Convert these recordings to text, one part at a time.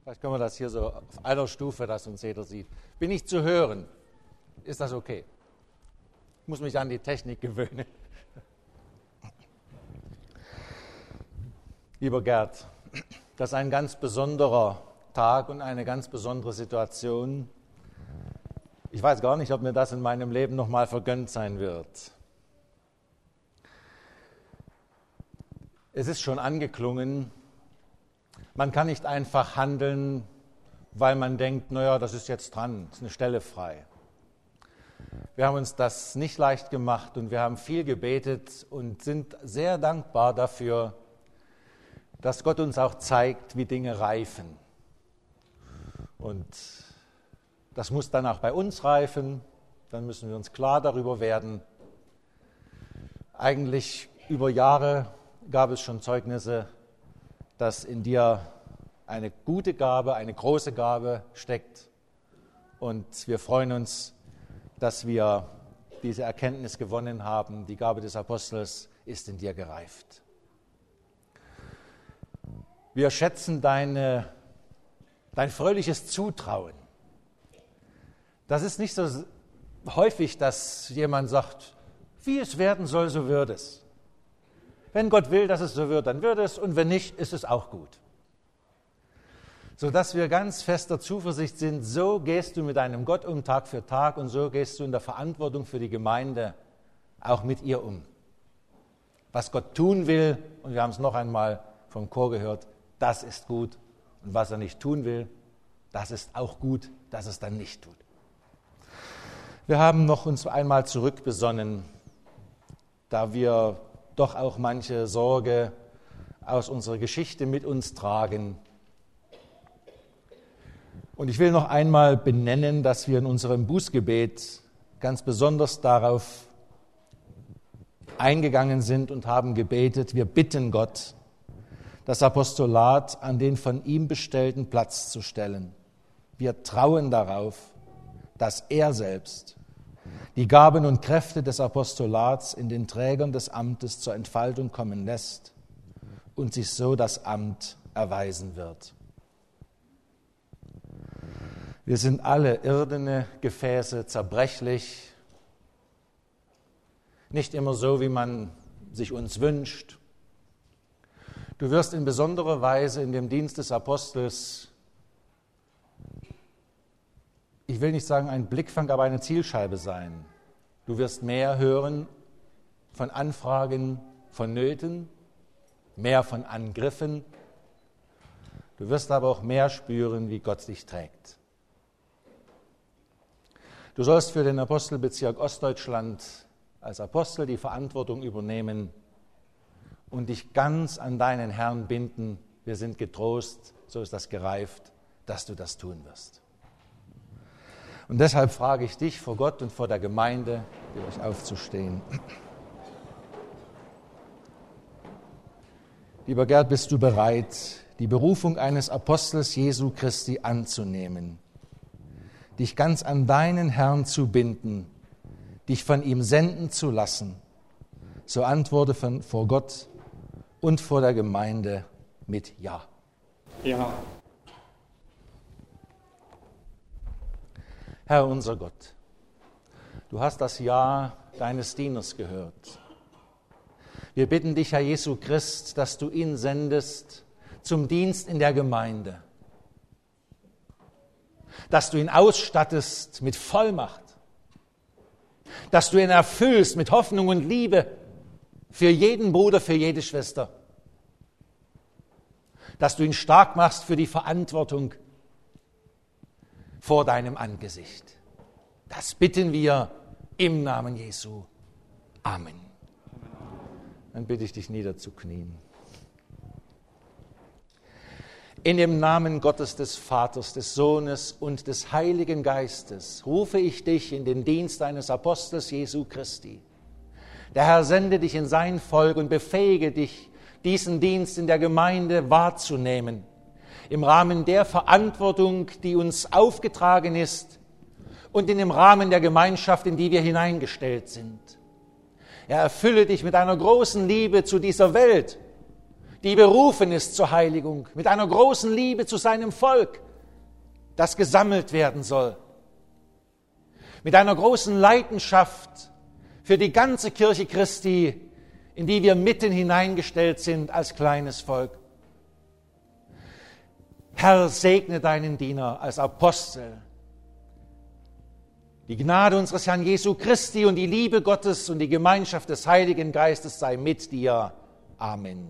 Vielleicht können wir das hier so auf einer Stufe, dass uns jeder sieht. Bin ich zu hören? Ist das okay? Ich muss mich an die Technik gewöhnen. Lieber Gerd, das ist ein ganz besonderer Tag und eine ganz besondere Situation. Ich weiß gar nicht, ob mir das in meinem Leben nochmal vergönnt sein wird. Es ist schon angeklungen, man kann nicht einfach handeln, weil man denkt, naja, das ist jetzt dran, ist eine Stelle frei. Wir haben uns das nicht leicht gemacht und wir haben viel gebetet und sind sehr dankbar dafür, dass Gott uns auch zeigt, wie Dinge reifen. Und das muss dann auch bei uns reifen, dann müssen wir uns klar darüber werden. Eigentlich über Jahre gab es schon Zeugnisse, dass in dir eine gute Gabe, eine große Gabe steckt. Und wir freuen uns, dass wir diese Erkenntnis gewonnen haben. Die Gabe des Apostels ist in dir gereift. Wir schätzen dein fröhliches Zutrauen. Das ist nicht so häufig, dass jemand sagt, wie es werden soll, so wird es. Wenn Gott will, dass es so wird, dann wird es, und wenn nicht, ist es auch gut. Sodass wir ganz fester Zuversicht sind, so gehst du mit deinem Gott um Tag für Tag und so gehst du in der Verantwortung für die Gemeinde auch mit ihr um. Was Gott tun will, und wir haben es noch einmal vom Chor gehört, das ist gut. Und was er nicht tun will, das ist auch gut, dass es dann nicht tut. Wir haben noch uns einmal zurückbesonnen, da wir doch auch manche Sorge aus unserer Geschichte mit uns tragen. Und ich will noch einmal benennen, dass wir in unserem Bußgebet ganz besonders darauf eingegangen sind und haben gebetet, wir bitten Gott, das Apostolat an den von ihm bestellten Platz zu stellen. Wir trauen darauf, dass er selbst die Gaben und Kräfte des Apostolats in den Trägern des Amtes zur Entfaltung kommen lässt und sich so das Amt erweisen wird. Wir sind alle irdene Gefäße, zerbrechlich, nicht immer so, wie man sich uns wünscht. Du wirst in besonderer Weise in dem Dienst des Apostels, ich will nicht sagen ein Blickfang, aber eine Zielscheibe sein. Du wirst mehr hören von Anfragen, von Nöten, mehr von Angriffen. Du wirst aber auch mehr spüren, wie Gott dich trägt. Du sollst für den Apostelbezirk Ostdeutschland als Apostel die Verantwortung übernehmen und dich ganz an deinen Herrn binden. Wir sind getrost, so ist das gereift, dass du das tun wirst. Und deshalb frage ich dich vor Gott und vor der Gemeinde, für euch aufzustehen. Lieber Gerd, bist du bereit, die Berufung eines Apostels Jesu Christi anzunehmen, dich ganz an deinen Herrn zu binden, dich von ihm senden zu lassen? So antworte vor Gott und vor der Gemeinde mit Ja. Ja. Herr unser Gott, du hast das Ja deines Dieners gehört. Wir bitten dich, Herr Jesu Christ, dass du ihn sendest zum Dienst in der Gemeinde, dass du ihn ausstattest mit Vollmacht, dass du ihn erfüllst mit Hoffnung und Liebe für jeden Bruder, für jede Schwester, dass du ihn stark machst für die Verantwortung vor deinem Angesicht. Das bitten wir im Namen Jesu. Amen. Dann bitte ich dich niederzuknien. In dem Namen Gottes des Vaters, des Sohnes und des Heiligen Geistes rufe ich dich in den Dienst eines Apostels Jesu Christi. Der Herr sende dich in sein Volk und befähige dich, diesen Dienst in der Gemeinde wahrzunehmen, im Rahmen der Verantwortung, die uns aufgetragen ist und in dem Rahmen der Gemeinschaft, in die wir hineingestellt sind. Er erfülle dich mit einer großen Liebe zu dieser Welt, die berufen ist zur Heiligung, mit einer großen Liebe zu seinem Volk, das gesammelt werden soll, mit einer großen Leidenschaft für die ganze Kirche Christi, in die wir mitten hineingestellt sind als kleines Volk. Herr, segne deinen Diener als Apostel. Die Gnade unseres Herrn Jesu Christi und die Liebe Gottes und die Gemeinschaft des Heiligen Geistes sei mit dir. Amen.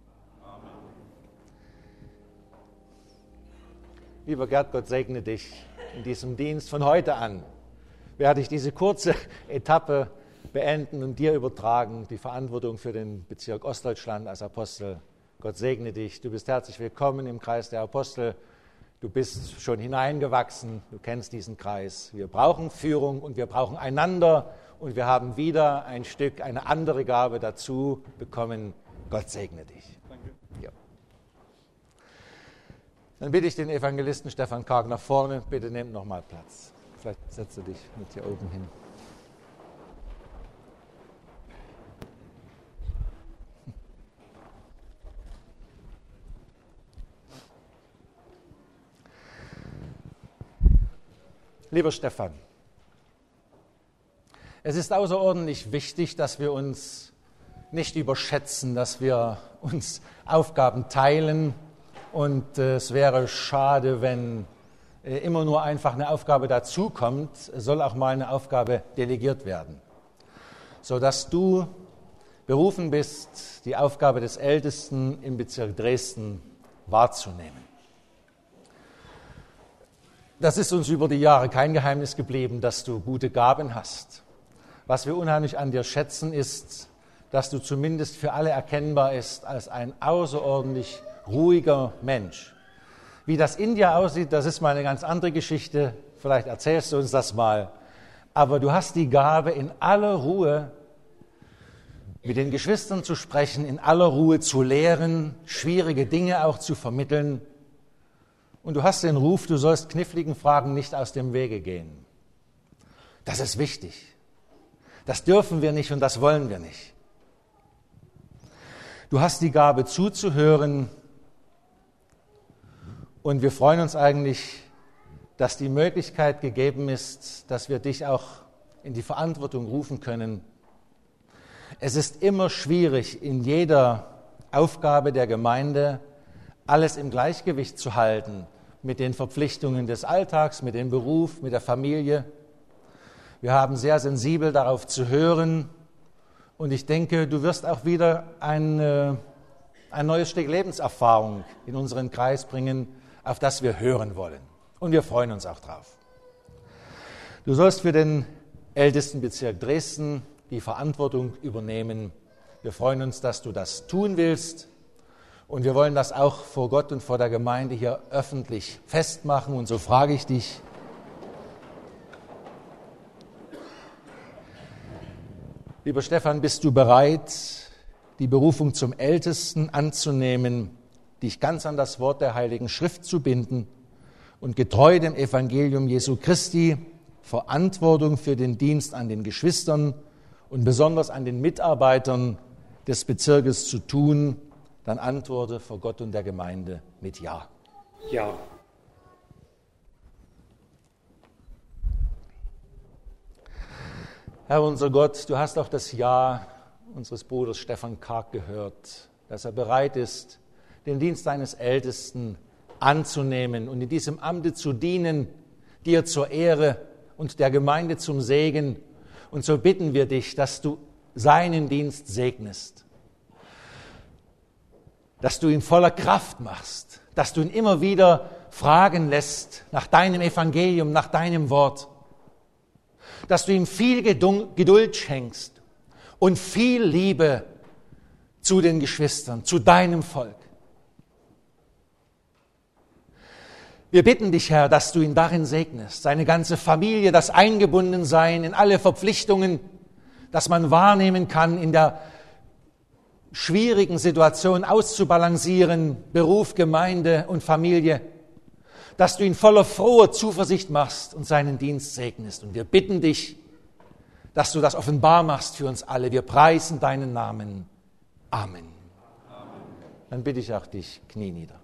Lieber Gerd, Gott segne dich in diesem Dienst. Von heute an werde ich diese kurze Etappe beenden und dir übertragen, die Verantwortung für den Bezirk Ostdeutschland als Apostel. Gott segne dich. Du bist herzlich willkommen im Kreis der Apostel. Du bist schon hineingewachsen, du kennst diesen Kreis. Wir brauchen Führung und wir brauchen einander und wir haben wieder ein Stück, eine andere Gabe dazu bekommen. Gott segne dich. Danke. Ja. Dann bitte ich den Evangelisten Stefan Karg nach vorne. Bitte nehmt nochmal Platz. Vielleicht setzt du dich mit hier oben hin. Lieber Stefan, es ist außerordentlich wichtig, dass wir uns nicht überschätzen, dass wir uns Aufgaben teilen und es wäre schade, wenn immer nur einfach eine Aufgabe dazukommt, es soll auch mal eine Aufgabe delegiert werden, sodass du berufen bist, die Aufgabe des Ältesten im Bezirk Dresden wahrzunehmen. Das ist uns über die Jahre kein Geheimnis geblieben, dass du gute Gaben hast. Was wir unheimlich an dir schätzen, ist, dass du zumindest für alle erkennbar bist als ein außerordentlich ruhiger Mensch. Wie das in dir aussieht, das ist mal eine ganz andere Geschichte. Vielleicht erzählst du uns das mal. Aber du hast die Gabe, in aller Ruhe mit den Geschwistern zu sprechen, in aller Ruhe zu lehren, schwierige Dinge auch zu vermitteln. Und du hast den Ruf, du sollst kniffligen Fragen nicht aus dem Wege gehen. Das ist wichtig. Das dürfen wir nicht und das wollen wir nicht. Du hast die Gabe zuzuhören und wir freuen uns eigentlich, dass die Möglichkeit gegeben ist, dass wir dich auch in die Verantwortung rufen können. Es ist immer schwierig, in jeder Aufgabe der Gemeinde alles im Gleichgewicht zu halten, mit den Verpflichtungen des Alltags, mit dem Beruf, mit der Familie. Wir haben sehr sensibel darauf zu hören und ich denke, du wirst auch wieder ein neues Stück Lebenserfahrung in unseren Kreis bringen, auf das wir hören wollen. Und wir freuen uns auch drauf. Du sollst für den Ältestenbezirk Dresden die Verantwortung übernehmen. Wir freuen uns, dass du das tun willst. Und wir wollen das auch vor Gott und vor der Gemeinde hier öffentlich festmachen. Und so frage ich dich, lieber Stefan, bist du bereit, die Berufung zum Ältesten anzunehmen, dich ganz an das Wort der Heiligen Schrift zu binden und getreu dem Evangelium Jesu Christi Verantwortung für den Dienst an den Geschwistern und besonders an den Mitarbeitern des Bezirkes zu tun? Dann antworte vor Gott und der Gemeinde mit Ja. Ja. Herr unser Gott, du hast auch das Ja unseres Bruders Stefan Karg gehört, dass er bereit ist, den Dienst eines Ältesten anzunehmen und in diesem Amte zu dienen, dir zur Ehre und der Gemeinde zum Segen. Und so bitten wir dich, dass du seinen Dienst segnest, dass du ihn voller Kraft machst, dass du ihn immer wieder fragen lässt nach deinem Evangelium, nach deinem Wort, dass du ihm viel Geduld schenkst und viel Liebe zu den Geschwistern, zu deinem Volk. Wir bitten dich, Herr, dass du ihn darin segnest, seine ganze Familie, das Eingebundensein in alle Verpflichtungen, dass man wahrnehmen kann, in der schwierigen Situation auszubalancieren, Beruf, Gemeinde und Familie, dass du ihn voller froher Zuversicht machst und seinen Dienst segnest. Und wir bitten dich, dass du das offenbar machst für uns alle. Wir preisen deinen Namen. Amen. Amen. dann bitte ich auch dich, knie nieder.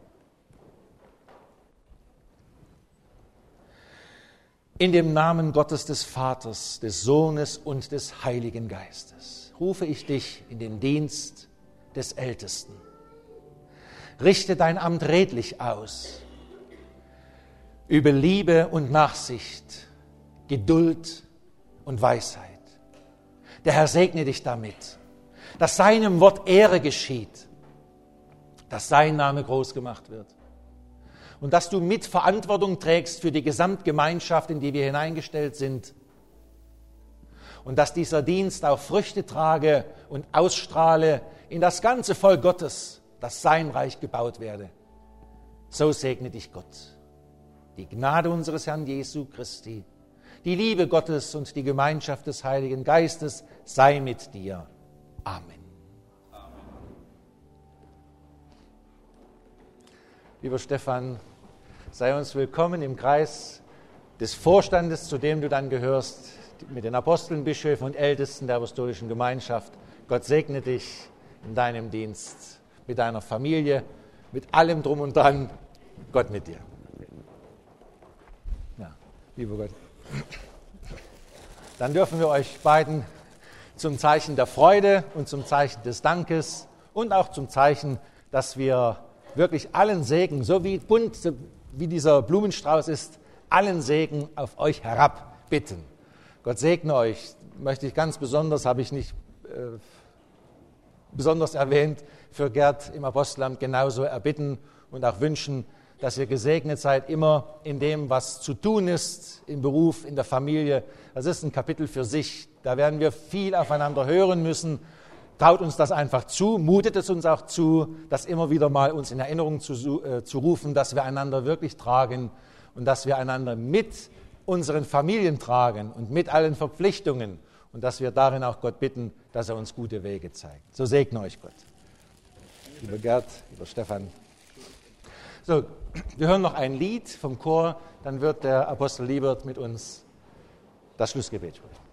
In dem Namen Gottes des Vaters, des Sohnes und des Heiligen Geistes rufe ich dich in den Dienst des Ältesten. Richte dein Amt redlich aus. Übe Liebe und Nachsicht, Geduld und Weisheit. Der Herr segne dich damit, dass seinem Wort Ehre geschieht, dass sein Name groß gemacht wird und dass du mit Verantwortung trägst für die Gesamtgemeinschaft, in die wir hineingestellt sind und dass dieser Dienst auch Früchte trage und ausstrahle in das ganze Volk Gottes, dass sein Reich gebaut werde. So segne dich Gott. Die Gnade unseres Herrn Jesu Christi, die Liebe Gottes und die Gemeinschaft des Heiligen Geistes sei mit dir. Amen. Lieber Stefan, sei uns willkommen im Kreis des Vorstandes, zu dem du dann gehörst, mit den Aposteln, Bischöfen und Ältesten der Apostolischen Gemeinschaft. Gott segne dich in deinem Dienst, mit deiner Familie, mit allem Drum und Dran. Gott mit dir. Ja, lieber Gott. Dann dürfen wir euch beiden zum Zeichen der Freude und zum Zeichen des Dankes und auch zum Zeichen, dass wir wirklich allen Segen, so wie bunt wie dieser Blumenstrauß ist, allen Segen auf euch herab bitten. Gott segne euch, möchte ich ganz besonders, habe ich nicht besonders erwähnt, für Gerd im Apostelamt genauso erbitten und auch wünschen, dass ihr gesegnet seid, immer in dem, was zu tun ist, im Beruf, in der Familie. Das ist ein Kapitel für sich. Da werden wir viel aufeinander hören müssen. Traut uns das einfach zu, mutet es uns auch zu, das immer wieder mal uns in Erinnerung zu rufen, dass wir einander wirklich tragen und dass wir einander mit unseren Familien tragen und mit allen Verpflichtungen und dass wir darin auch Gott bitten, dass er uns gute Wege zeigt. So segne euch Gott. Lieber Gerd, lieber Stefan. So, wir hören noch ein Lied vom Chor, dann wird der Apostel Liebert mit uns das Schlussgebet sprechen.